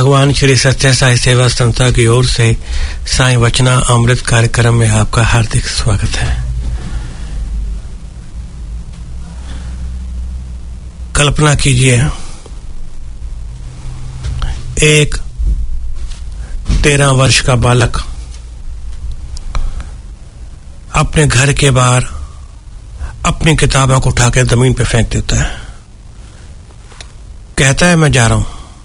भगवान श्री सत्य साई सेवा संस्था की ओर से साई वचना अमृत कार्यक्रम में आपका हार्दिक स्वागत है। कल्पना कीजिए, एक 13 वर्ष का बालक अपने घर के बाहर अपनी किताबों को उठा के जमीन पे फेंक देता है। कहता है, मैं जा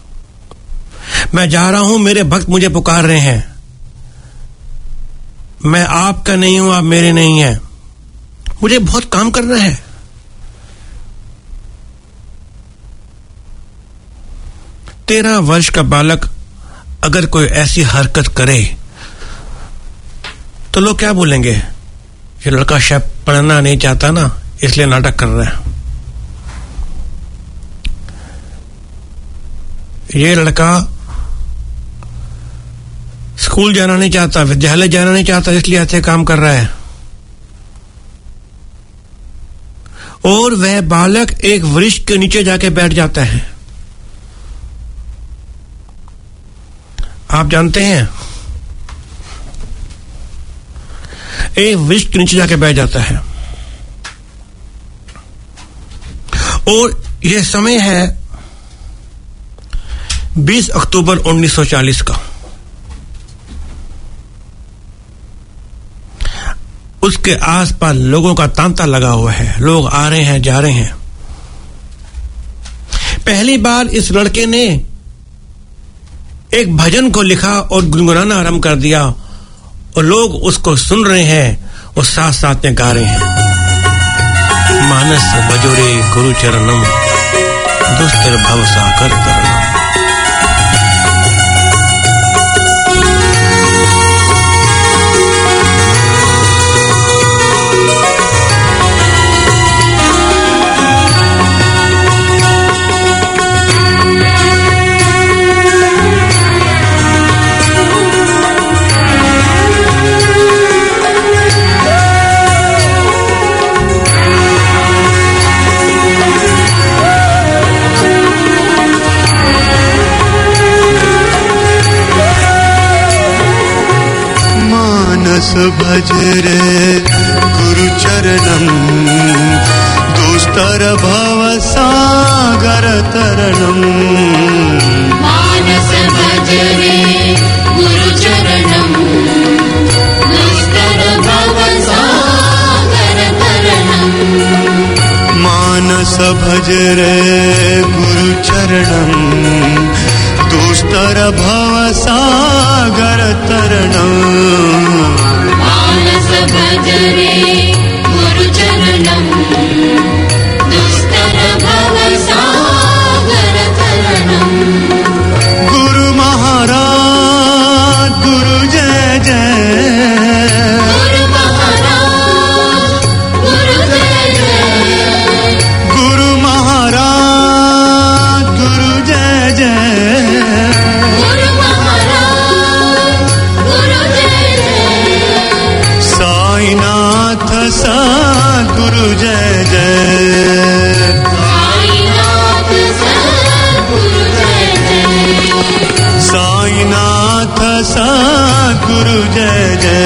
रहा हूं, मेरे भक्त मुझे पुकार रहे हैं, मैं आपका नहीं हूं, आप मेरे नहीं हैं, मुझे बहुत काम करना है। तेरह वर्ष का बालक अगर कोई ऐसी हरकत करे तो लोग क्या बोलेंगे? ये लड़का शायद पढ़ना नहीं चाहता ना, इसलिए नाटक कर रहा है। ये लड़का स्कूल जाना नहीं चाहता, विद्यालय जाना नहीं चाहता, इसलिए ऐसे काम कर रहा है। और वह बालक एक वृक्ष के नीचे जाके बैठ जाता है। आप जानते हैं, एक वृक्ष के नीचे जाके बैठ जाता है। और यह समय है 20 अक्टूबर 1940 का। उसके आसपास लोगों का तांता लगा हुआ है, लोग आ रहे हैं, जा रहे हैं। पहली बार इस लड़के ने एक भजन को लिखा और गुनगुनाना आरंभ कर दिया, और लोग उसको सुन रहे हैं और साथ साथ में गा रहे हैं। मानस भजोरे गुरु चरणम, दुस्तर भव सागर तरणम। भज रे गुरु चरणम, दुस्तर भव सागर तरणम। मानस भज रे गुरु चरणम, दुस्तर भव सागर तरणम। मानस भज रे गुरु चरणम, दुस्तर भव सागर तरणम। मानस भज रे गुरु चरणम, दुस्तर भव सागर तरणम। गुरु महाराज गुरु जय जय, गुरु महाराज गुरु जय जय, गुरु महाराज गुरु जय जय, गुरु महाराज गुरु जय जय। साईनाथ सद्गुरु जय जय, साईनाथ सद्गुरु जय जय, साईनाथ सद्गुरु जय जय।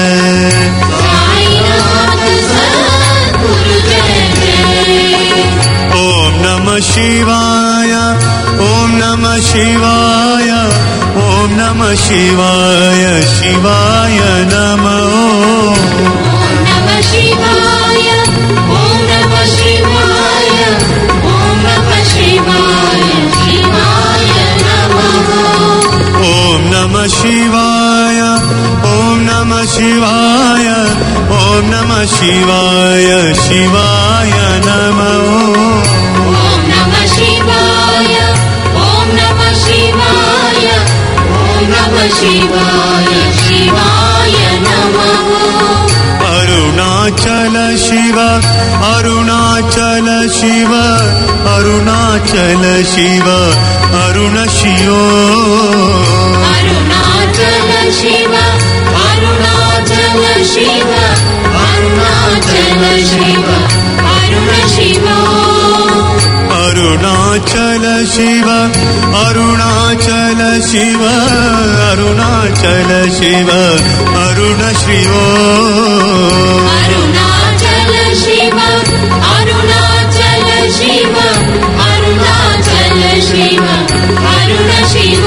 साईनाथ सद्गुरु जय जय। ओम नमः शिवाय, ओम नमः शिवाय, ओम नमः शिवाय, शिवाय नमः। ओम नमः शिवाय, ओम नमः शिवाय, ओम नमः शिवाय, शिवाय नमः। ओम नमः शिवाय, ओम नमः शिवाय, ओम नमः शिवाय, शिवाय नमः। ओम नमः शिवाय, ओम नमः शिवाय, ओम नमः शिवाय, शिवाय नमः। अरुणाचल शिव, अरुणाचल शिव, अरुणाचल शिव, अरुण शिवो। अरुणाचल शिव, अरुणाचल शिव, अरुणाचल शिव, अरुण शिवो। अरुणाचल शिव, अरुणाचल शिव अरुणाचल शिव अरुण श्री ओम अरुणाचल शिव अरुणाचल शिव अरुणाचल शिव अरुण शिव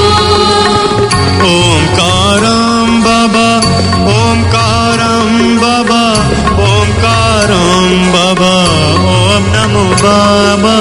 ओंकारं बाबा ओंकारं बाबा ओंकारं बाबा ओम नमो बाबा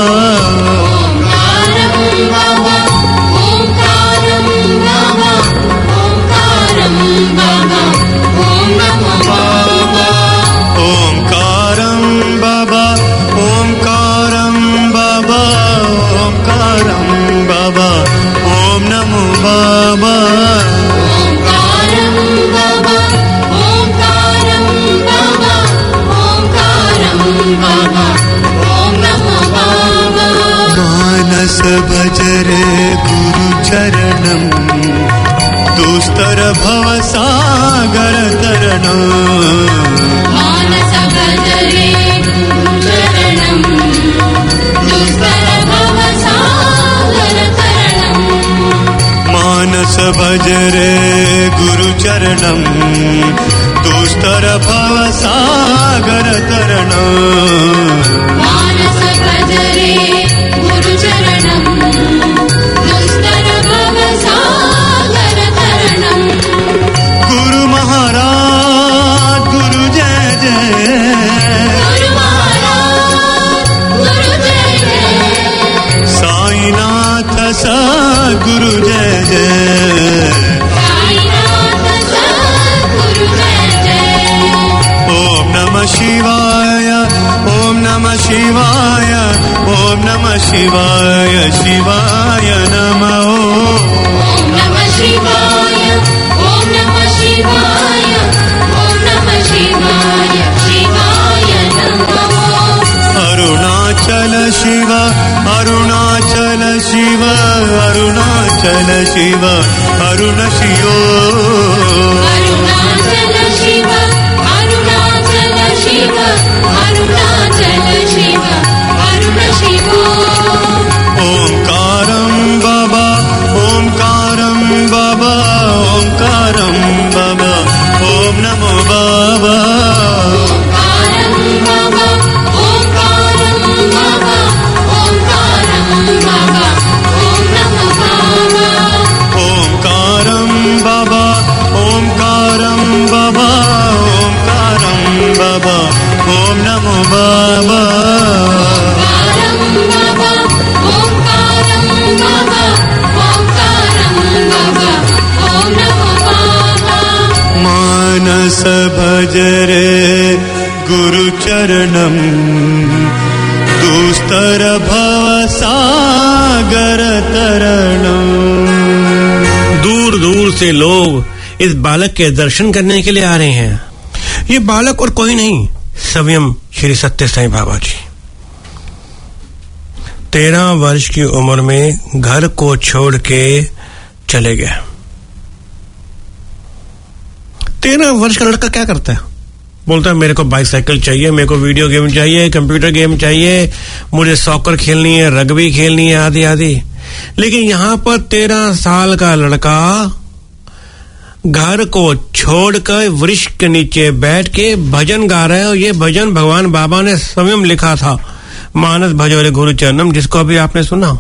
ओंकारं बाबा ओंकारं बाबा ओम नमो बाबा ओंकारं बाबा ओंकारं बाबा ओंकारं बाबा ओम नमो बाबा ओंकारं बाबा ओंकारं बाबा ओंकारं बाबा ओम नमो बाबा मानस भजरे गुरु चरणं दुस्तर भव सागर तरणं मानस भजरे गुरुचरणं दुस्तर भव सागर तरणं मानस भजरे गुरु चरणं दुस्तर भव सागर तरणं मानस भजरे गुरुचरणं दुस्तर भव सागर तरणं गुरु महाराज गुरु जय जय गुरु महाराज गुरु जय जय साईनाथ सद्गुरु जय जय साईनाथ सद्गुरु जय जय ओम नमः शिवाय ओम नमः शिवाय ओम नमः शिवाय शिवाय नमः ओम नमः शिवाय ओम नमः शिवाय ओम नमः शिवाय शिवाय नमः अरुणाचल शिव अरुणाचल शिव अरुणाचल शिव अरुण शिव अरुणाचल शिव अरुणाचल शिव अरुणाचल शिव अरुण शिव ओंकारं बाबा ओंकारं बाबा ओंकारं बाबा ओम नमो बाबा ओंकारं बाबा ओंकारं बाबा ओंकारं बाबा ओम नमो बाबा ओंकारं बाबा ओंकारं बाबा ओंकारं बाबा ओम नमो बाबा ओंकारं बाबा ओंकारं बाबा ओंकारं बाबा ओम नमो बाबा मानस भजरे गुरु चरणं दुस्तर भव सागर तरणं दूर दूर से लोग इस बालक के दर्शन करने के लिए आ रहे हैं। ये बालक और कोई नहीं, स्वयं श्री सत्य साईं बाबा जी 13 वर्ष की उम्र में घर को छोड़ के चले गए। 13 वर्ष का लड़का क्या करता है? बोलता है मेरे को बाइसाइकिल चाहिए, मेरे को वीडियो गेम चाहिए, कंप्यूटर गेम चाहिए, मुझे सॉकर खेलनी है, रग्बी खेलनी है, आदि आदि। लेकिन यहाँ पर 13 साल का लड़का घर को छोड़कर वृक्ष के नीचे बैठ के भजन गा रहा है, और ये भजन भगवान बाबा ने स्वयं लिखा था, मानस भजोरे गुरु चरणम, जिसको अभी आपने सुना।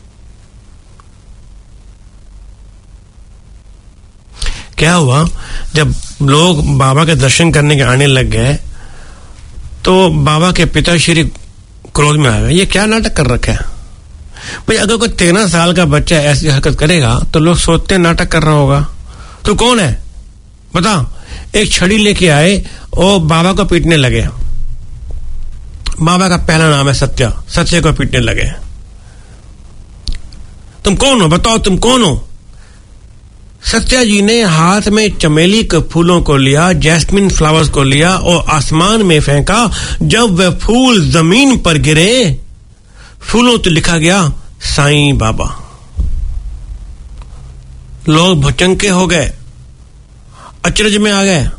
क्या हुआ, जब लोग बाबा के दर्शन करने के आने लग गए तो बाबा के पिताश्री क्रोध में आ गए। ये क्या नाटक कर रखा है भाई? अगर कोई 13 साल का बच्चा ऐसी हरकत करेगा तो लोग सोचते नाटक कर रहा होगा। तू कौन है बता? एक छड़ी लेके आए और बाबा को पीटने लगे। बाबा का पहला नाम है सत्या, सत्य को पीटने लगे। तुम कौन हो? बताओ तुम कौन हो? सत्या जी ने हाथ में चमेली के फूलों को लिया, जैस्मिन फ्लावर्स को लिया और आसमान में फेंका। जब वह फूल जमीन पर गिरे, फूलों तो लिखा गया साईं बाबा। लोग भुचंके हो गए, अचरज में आ गए।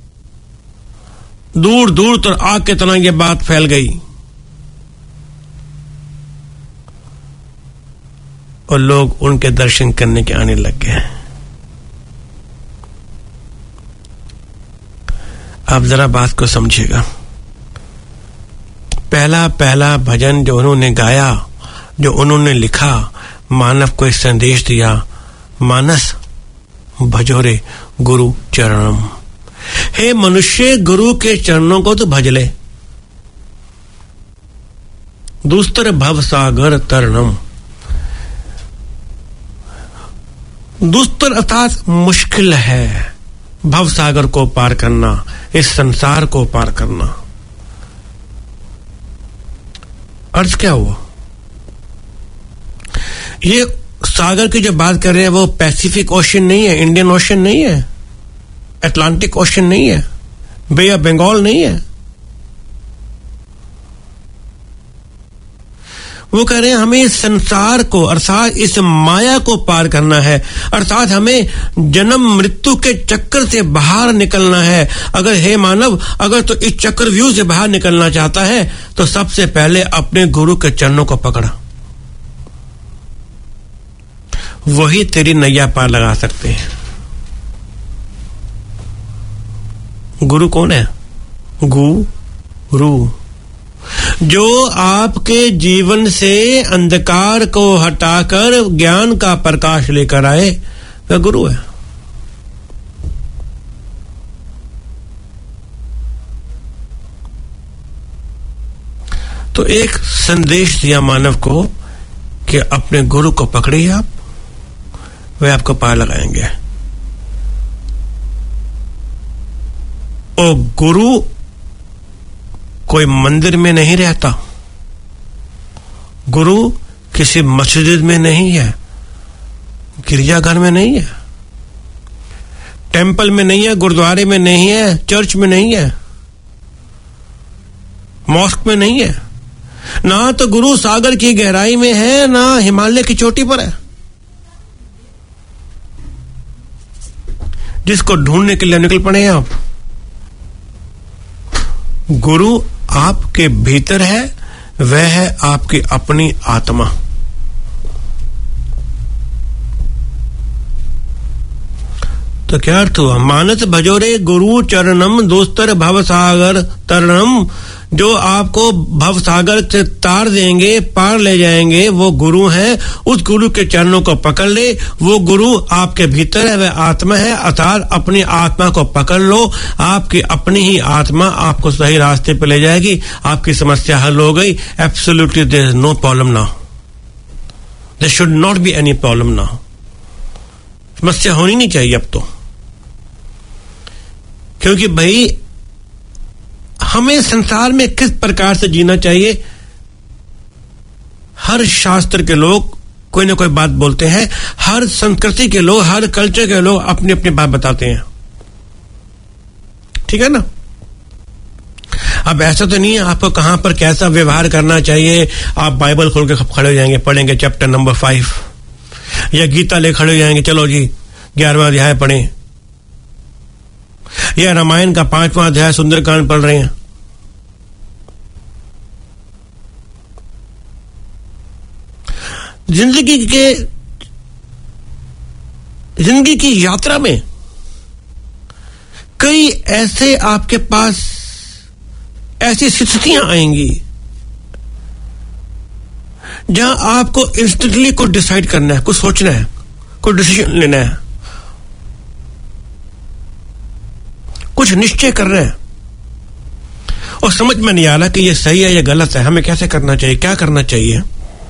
दूर दूर तक आग की तरह यह बात फैल गई। और लोग उनके दर्शन करने के आने लग गए। आप जरा बात को समझिएगा। पहला भजन जो उन्होंने गाया, जो उन्होंने लिखा, मानव को एक संदेश दिया, मानस भजोरे गुरु चरणम। हे मनुष्य, गुरु के चरणों को तो भज ले। दुस्तर भव सागर तरणम। दुस्तर अर्थात मुश्किल है भव सागर को पार करना, इस संसार को पार करना। अर्थ क्या हुआ? ये सागर की जो बात कर रहे हैं वो पैसिफिक ओशन नहीं है, इंडियन ओशन नहीं है, अटलांटिक ओशन नहीं है, बे ऑफ बंगाल नहीं है। वो कह रहे हैं हमें इस संसार को अर्थात इस माया को पार करना है, अर्थात हमें जन्म मृत्यु के चक्कर से बाहर निकलना है। अगर हे मानव, अगर तो इस चक्रव्यूह से बाहर निकलना चाहता है तो सबसे पहले अपने गुरु के चरणों को पकड़ा, वही तेरी नैया पार लगा सकते हैं। गुरु कौन है? गुरु जो आपके जीवन से अंधकार को हटाकर ज्ञान का प्रकाश लेकर आए, वह गुरु है। तो एक संदेश दिया मानव को कि अपने गुरु को पकड़िए आप, वे आपको पार लगाएंगे। और गुरु कोई मंदिर में नहीं रहता, गुरु किसी मस्जिद में नहीं है, गिरजाघर में नहीं है, टेंपल में नहीं है, गुरुद्वारे में नहीं है, चर्च में नहीं है, मॉस्क में नहीं है। ना तो गुरु सागर की गहराई में है, ना हिमालय की चोटी पर है। जिसको ढूंढने के लिए निकल पड़े हैं आप। गुरु आपके भीतर है, वह है आपकी अपनी आत्मा। तो क्या अर्थ हुआ? मानस भजोरे गुरु चरणम दोस्तर भव सागर तरणम। जो आपको भव सागर से तार देंगे, पार ले जाएंगे, वो गुरु हैं। उस गुरु के चरणों को पकड़ ले। वो गुरु आपके भीतर है, वह आत्मा है, अर्थात अपनी आत्मा को पकड़ लो। आपकी अपनी ही आत्मा आपको सही रास्ते पे ले जाएगी। आपकी समस्या हल हो गई। Absolutely there is no problem now, there should not be any problem now. समस्या होनी नहीं चाहिए अब तो, क्योंकि भाई हमें संसार में किस प्रकार से जीना चाहिए, हर शास्त्र के लोग कोई ना कोई बात बोलते हैं, हर संस्कृति के लोग, हर कल्चर के लोग अपनी अपनी बात बताते हैं, ठीक है ना। अब ऐसा तो नहीं है आपको कहां पर कैसा व्यवहार करना चाहिए। आप बाइबल खोल के खड़े हो जाएंगे, पढ़ेंगे चैप्टर नंबर 5, या गीता ले खड़े हो जाएंगे, चलो जी 11वां अध्याय पढ़ें, या रामायण का 5वां अध्याय सुंदरकांड पढ़ रहे हैं। जिंदगी की यात्रा में कई ऐसे आपके पास ऐसी स्थितियां आएंगी जहां आपको इंस्टेंटली कुछ डिसाइड करना है, कुछ सोचना है, कुछ डिसीजन लेना है, कुछ निश्चय कर रहे हैं और समझ में नहीं आ रहा कि ये सही है या गलत है, हमें कैसे करना चाहिए, क्या करना चाहिए।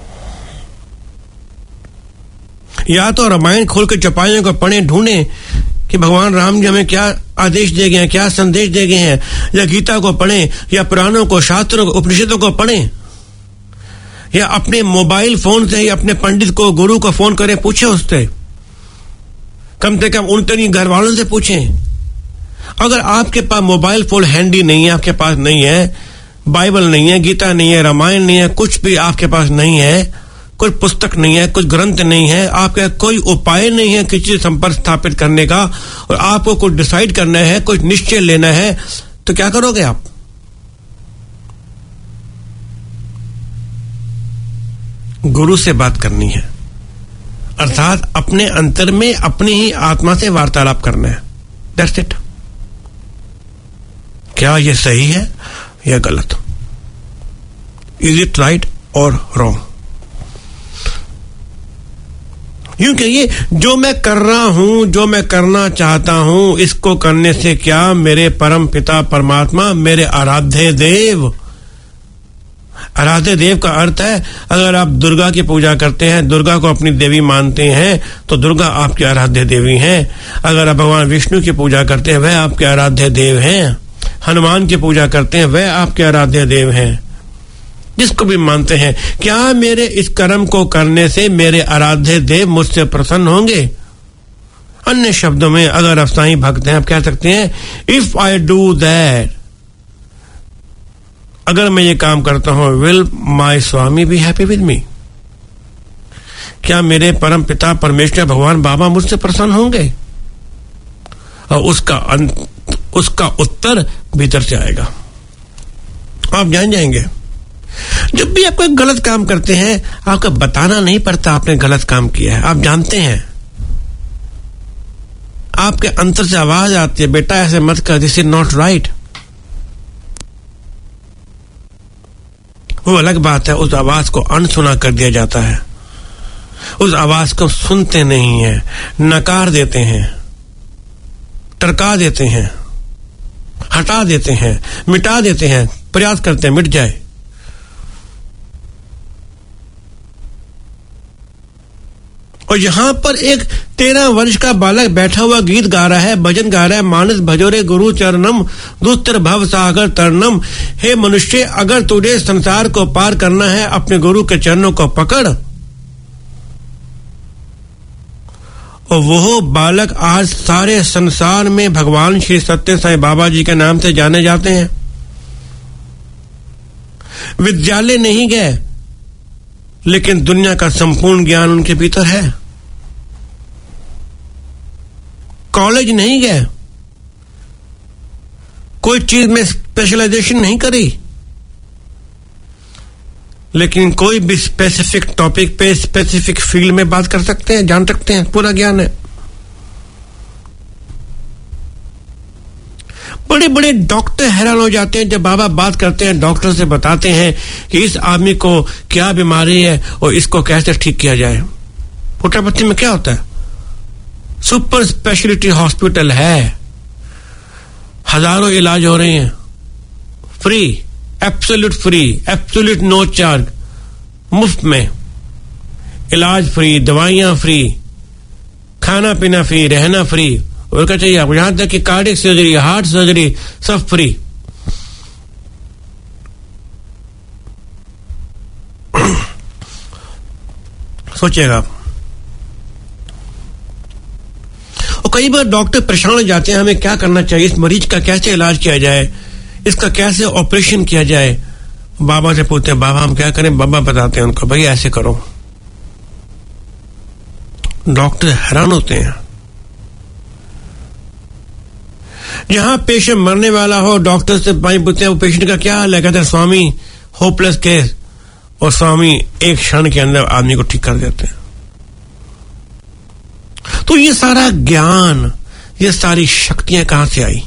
या तो रामायण खोल के चौपाइयों को पढ़ें, ढूंढें कि भगवान राम जी हमें क्या आदेश दे गए हैं, क्या संदेश दे गए हैं, या गीता को पढ़ें, या पुराणों को, शास्त्रों को, उपनिषदों को पढ़ें, या अपने मोबाइल फोन से ही अपने पंडित को, गुरु को फोन करें, पूछें उससे, कम से कम उनके घर वालों से पूछें। अगर आपके पास मोबाइल फोन हैंडी नहीं है, आपके पास नहीं है, बाइबल नहीं है, गीता नहीं है, रामायण नहीं है, कुछ भी आपके पास नहीं है, कोई पुस्तक नहीं है, कुछ ग्रंथ नहीं है, आपके कोई उपाय नहीं है किसी से संपर्क स्थापित करने का, और आपको कुछ डिसाइड करना है, कुछ निश्चय लेना है, तो क्या करोगे आप? गुरु से बात करनी है। अर्थात अपने अंतर में अपनी ही आत्मा से वार्तालाप करना है। That's it. क्या ये सही है या गलत? इज इट राइट और रॉन्ग? यूं कहिए, जो मैं कर रहा हूं, जो मैं करना चाहता हूं, इसको करने से क्या मेरे परम पिता परमात्मा, मेरे आराध्य देव, आराध्य देव का अर्थ है, अगर आप दुर्गा की पूजा करते हैं, दुर्गा को अपनी देवी मानते हैं, तो दुर्गा आपकी आराध्य देवी हैं। अगर आप भगवान विष्णु की पूजा करते हैं, वह आपके आराध्य देव हैं। हनुमान की पूजा करते हैं, वह आपके आराध्य देव हैं। जिसको भी मानते हैं, क्या मेरे इस कर्म को करने से मेरे आराध्य देव मुझसे प्रसन्न होंगे? अन्य शब्दों में, अगर आप साईं भक्त हैं, आप कह सकते हैं, इफ आई डू दैट, अगर मैं ये काम करता हूं, will my Swami be happy with me? क्या मेरे परम पिता परमेश्वर भगवान बाबा मुझसे प्रसन्न होंगे? और उसका उत्तर भीतर से आएगा, आप जान जाएंगे। जब भी आप कोई गलत काम करते हैं, आपको बताना नहीं पड़ता आपने गलत काम किया है, आप जानते हैं। आपके अंतर से आवाज आती है, बेटा ऐसे मत कर, दिस इज नॉट राइट। वो अलग बात है, उस आवाज को अनसुना कर दिया जाता है, उस आवाज को सुनते नहीं है, नकार देते हैं, टरका देते हैं, हटा देते हैं, मिटा देते हैं, प्रयास करते हैं मिट जाए। और यहां पर एक 13 वर्ष का बालक बैठा हुआ गीत गा रहा है, भजन गा रहा है, मानस भजोरे गुरु चरणम दुस्तर भव सागर तरनम। हे मनुष्य, अगर तुझे संसार को पार करना है, अपने गुरु के चरणों को पकड़। और वो बालक आज सारे संसार में भगवान श्री सत्य साईं बाबा जी के नाम से जाने जाते हैं। विद्यालय नहीं गए, लेकिन दुनिया का संपूर्ण ज्ञान उनके भीतर है। कॉलेज नहीं गए, कोई चीज में स्पेशलाइजेशन नहीं करी, लेकिन कोई भी स्पेसिफिक टॉपिक पे स्पेसिफिक फील्ड में बात कर सकते हैं, जान सकते हैं, पूरा ज्ञान है। बड़े बड़े डॉक्टर हैरान हो जाते हैं जब बाबा बात करते हैं, डॉक्टर से बताते हैं कि इस आदमी को क्या बीमारी है और इसको कैसे ठीक किया जाए। पुट्टापत्ती में क्या होता है? सुपर स्पेशलिटी हॉस्पिटल है, हजारों इलाज हो रहे हैं, free, absolute free, absolute no charge, मुफ्त में इलाज फ्री, दवाइयां फ्री, खाना पीना फ्री, रहना फ्री, और क्या चाहिए आपको? यहां तक कि कार्डियक सर्जरी, हार्ट सर्जरी, सब फ्री। सोचिएगा आप। और कई बार डॉक्टर परेशान हो जाते हैं, हमें क्या करना चाहिए, इस मरीज का कैसे इलाज किया जाए, इसका कैसे ऑपरेशन किया जाए। बाबा से पूछते हैं, बाबा हम क्या करें? बाबा बताते हैं उनको, भाई ऐसे करो। डॉक्टर हैरान होते हैं। जहां पेशेंट मरने वाला हो, डॉक्टर से भाई पूछते हैं, वो पेशेंट का क्या हाल है? कहते हैं, स्वामी होपलेस केस, और स्वामी एक क्षण के अंदर आदमी को ठीक कर देते हैं। तो ये सारा ज्ञान, ये सारी शक्तियां कहां से आई?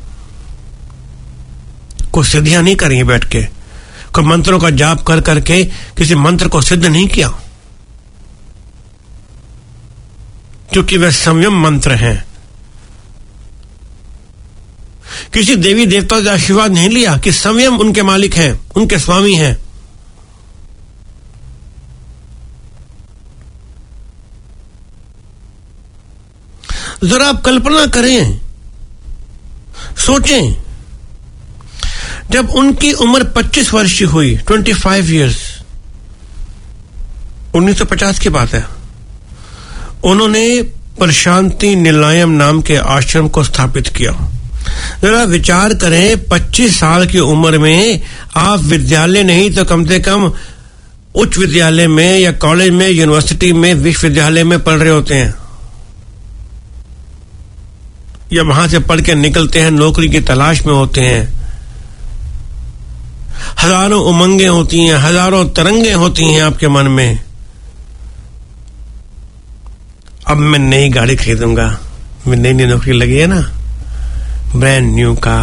कोई सिद्धियां नहीं करी बैठ के, कोई मंत्रों का जाप कर करके किसी मंत्र को सिद्ध नहीं किया, क्योंकि वह संयम मंत्र हैं। किसी देवी देवता से आशीर्वाद नहीं लिया कि संयम उनके मालिक हैं, उनके स्वामी हैं। जरा आप कल्पना करें, सोचें, जब उनकी उम्र 25 वर्ष की हुई, 25 इयर्स, 1950 की बात है, उन्होंने प्रशांति निलयम नाम के आश्रम को स्थापित किया। जरा विचार करें, 25 साल की उम्र में आप विद्यालय नहीं तो कम से कम उच्च विद्यालय में या कॉलेज में, यूनिवर्सिटी में, विश्वविद्यालय में पढ़ रहे होते हैं, या वहां से पढ़ के निकलते हैं, नौकरी की तलाश में होते हैं। हजारों उमंगें होती हैं, हजारों तरंगें होती हैं आपके मन में, अब मैं नई गाड़ी खरीदूंगा, मेरी नई नौकरी लगी है ना, ब्रांड न्यू का।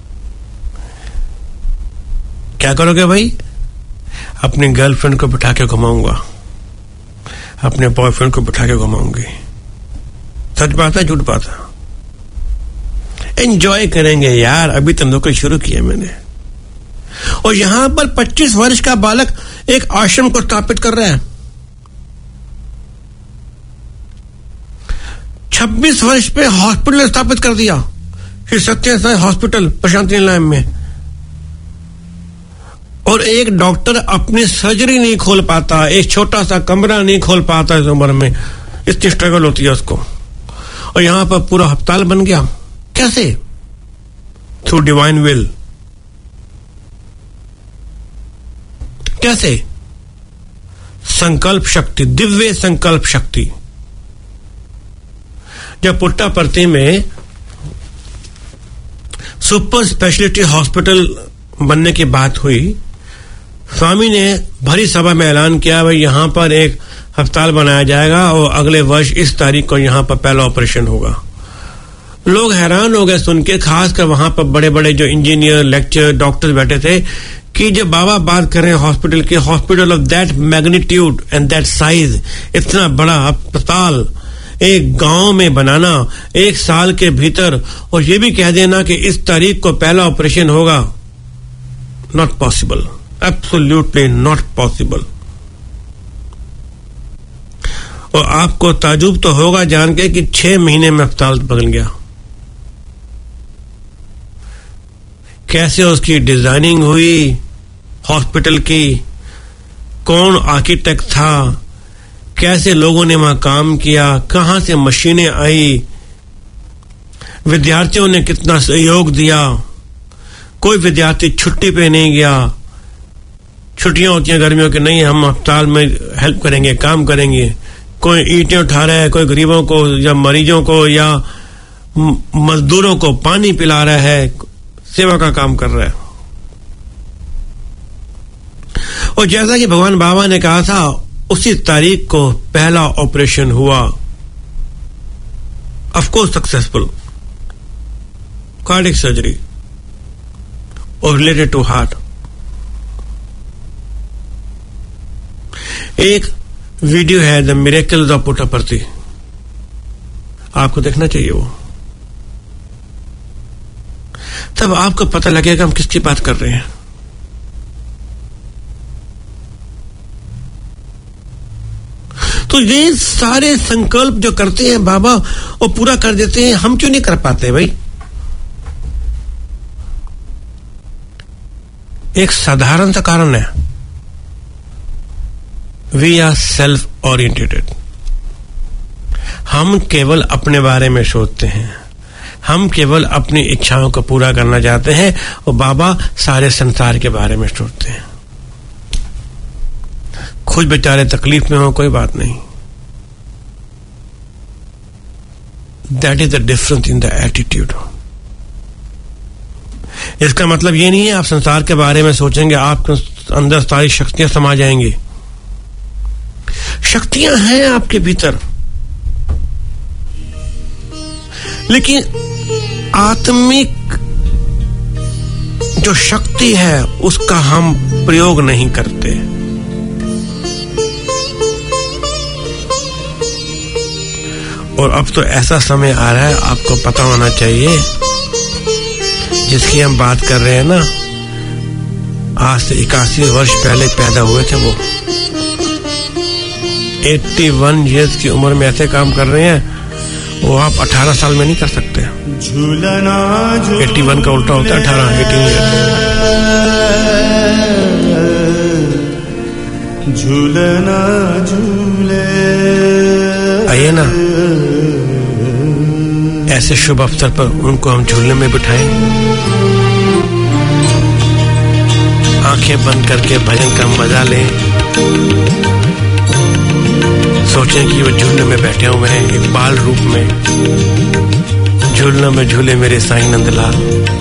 क्या करोगे भाई? अपनी गर्लफ्रेंड को बिठा के घुमाऊंगा, अपने बॉयफ्रेंड को बिठा के घुमाऊंगी। सच बात है झूठ बात है? एंजॉय करेंगे यार, अभी तो नौकरी शुरू की है मैंने। और यहां पर 25 वर्ष का बालक एक आश्रम को स्थापित कर रहा है। 26 वर्ष पे हॉस्पिटल स्थापित कर दिया, श्री सत्य साई हॉस्पिटल प्रशांति निलयम में। और एक डॉक्टर अपनी सर्जरी नहीं खोल पाता, एक छोटा सा कमरा नहीं खोल पाता इस उम्र में, इतनी स्ट्रगल होती है उसको। और यहां पर पूरा अस्पताल बन गया। कैसे? Through divine will. कैसे? संकल्प शक्ति, दिव्य संकल्प शक्ति। जब पुट्टापर्थी में सुपर स्पेशलिटी हॉस्पिटल बनने की बात हुई, स्वामी ने भरी सभा में ऐलान किया भाई यहां पर एक अस्पताल बनाया जाएगा और अगले वर्ष इस तारीख को यहां पर पहला ऑपरेशन होगा। लोग हैरान हो गए सुन के, खासकर वहां पर बड़े बड़े जो इंजीनियर, लेक्चर, डॉक्टर बैठे थे कि जब बाबा बात कर रहे हैं हॉस्पिटल की, hospital of that magnitude and that size, इतना बड़ा अस्पताल एक गांव में बनाना 1 साल के भीतर, और ये भी कह देना कि इस तारीख को पहला ऑपरेशन होगा, not possible, absolutely not possible. और आपको ताजुब तो होगा जान के कि 6 महीने में अस्पताल बदल गया। कैसे उसकी डिजाइनिंग हुई हॉस्पिटल की, कौन आर्किटेक्ट था, कैसे लोगों ने वहां काम किया, कहां से मशीनें आई, विद्यार्थियों ने कितना सहयोग दिया। कोई विद्यार्थी छुट्टी पे नहीं गया। छुट्टियां होती हैं गर्मियों की, नहीं हम अस्पताल में हेल्प करेंगे, काम करेंगे। कोई ईंटें उठा रहा है, कोई गरीबों को या मरीजों को या मजदूरों को पानी पिला रहा है, सेवा का काम कर रहा है। और जैसा कि भगवान बाबा ने कहा था, उसी तारीख को पहला ऑपरेशन हुआ, of course successful, cardiac surgery और रिलेटेड टू हार्ट। एक वीडियो है द मिरेकल्स ऑफ पुट्टापर्थी, आपको देखना चाहिए वो, तब आपको पता लगेगा हम किसकी बात कर रहे हैं। तो ये सारे संकल्प जो करते हैं बाबा वो पूरा कर देते हैं, हम क्यों नहीं कर पाते भाई? एक साधारण सा कारण है, वी आर सेल्फ ओरिएंटेड। हम केवल अपने बारे में सोचते हैं, हम केवल अपनी इच्छाओं को पूरा करना चाहते हैं, और बाबा सारे संसार के बारे में सोचते हैं। खुद बेचारे तकलीफ में हो, कोई बात नहीं। That is the difference in the attitude. इसका मतलब ये नहीं है आप संसार के बारे में सोचेंगे आपके अंदर सारी शक्तियां समा जाएंगी। शक्तियां हैं आपके भीतर, लेकिन आत्मिक जो शक्ति है उसका हम प्रयोग नहीं करते। और अब तो ऐसा समय आ रहा है, आपको पता होना चाहिए, जिसकी हम बात कर रहे हैं ना, आज से 81 वर्ष पहले पैदा हुए थे वो, 81 ईयर्स की उम्र में ऐसे काम कर रहे हैं, वो आप 18 साल में नहीं कर सकते। 81 का उल्टा होता है 18, 18 ईयर्स। झूलना झूले, आइए ना, ऐसे शुभ अवसर पर उनको हम झूलने में बिठाएं, आंखें बंद करके भजन का मजा लें, सोचें कि वो झूलने में बैठे हुए हैं एक बाल रूप में। झूलना में झूले मेरे साईं नंदलाल,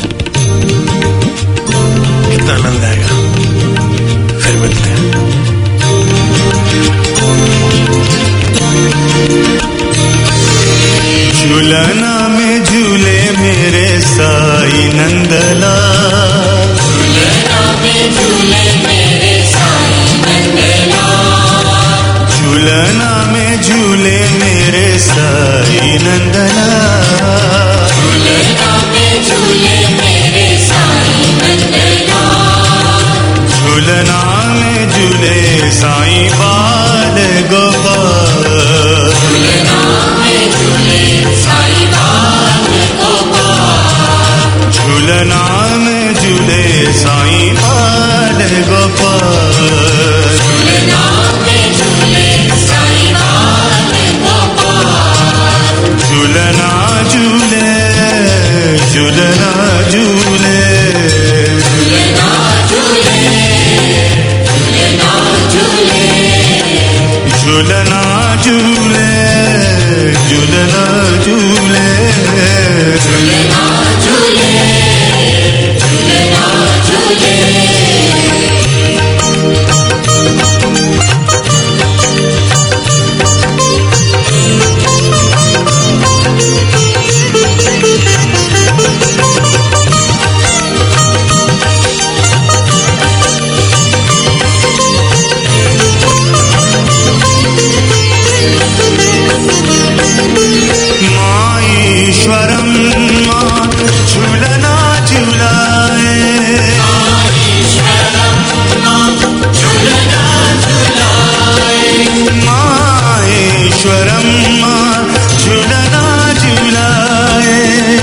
कितना आनंद आएगा। फिर मिलते हैं। झूलना में झूले साईं बाल गोपाल झूलना में झूले साईं बाल गोपाल झूलना में झूले साईं बाल गोपाल झूलना में झूले साईं बाल गोपाल झूलना झूले झूलना झूले झूलना झूले झूलना झूले झूलना झूले झूलना झूले झूलना झूले झूलना झूले ईश्वरम झूलना झूलाए झूलना झूलाए माहेश्वरम झूलना झूलाए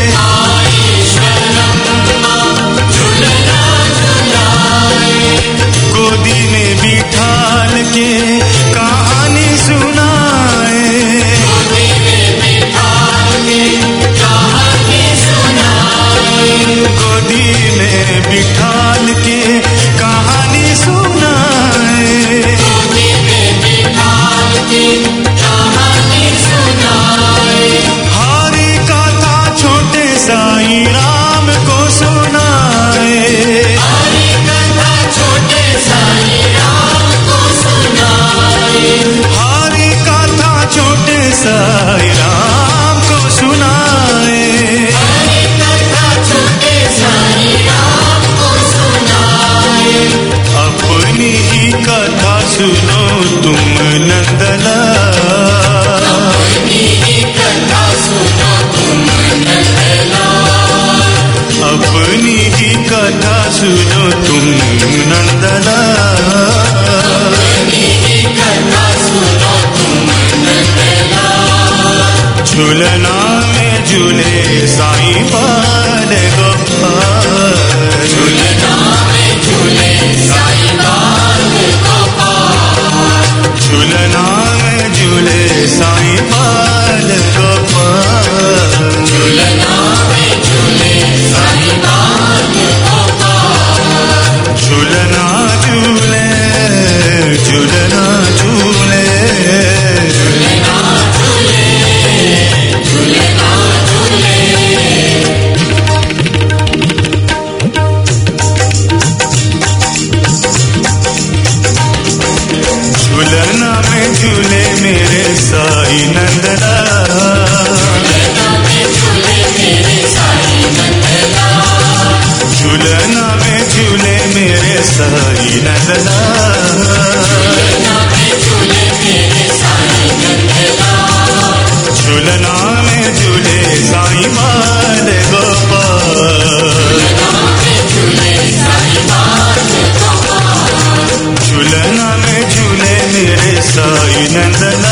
झूलना झूलाए गोदी में बिठाल के कहानी सुनाए गोदी में बिठाल के कहानी सुनाए गोदी में बिठाल के कहानी सुनाए हरि कथा छोटे साईं राम को सुनाए हरि कथा छोटे साईं राम को सुनाए हरि कथा छोटे साईं राम को सुनाए अपनी ही कथा सुनो तुम नंदलाल अपनी ही कथा सुनो तुम नंदलाल अपनी ही कथा सुनो तुम नंदलाल अपनी ही कथा सुनो तुम नंदलाल झूलना में झूले साईं बाल गोपाल झूलना में झूले साईं बाल गोपाल झूलना में झूले साईं बाल गोपाल झूलना में झूले साईं बाल गोपाल झूलना झूले झूलना झूले झूलना झूले झूलना झूले झूलना में झूले मेरे साईं नंदलाल झूलना में झूले मेरे साईं नंदलाल झूलना में झूले मेरे साईं नंदलाल झूलना में झूले मेरे साईं नंदलाल झूलना में झूले साईं बाल गोपाल झूलना में झूले मेरे साईं नंदलाल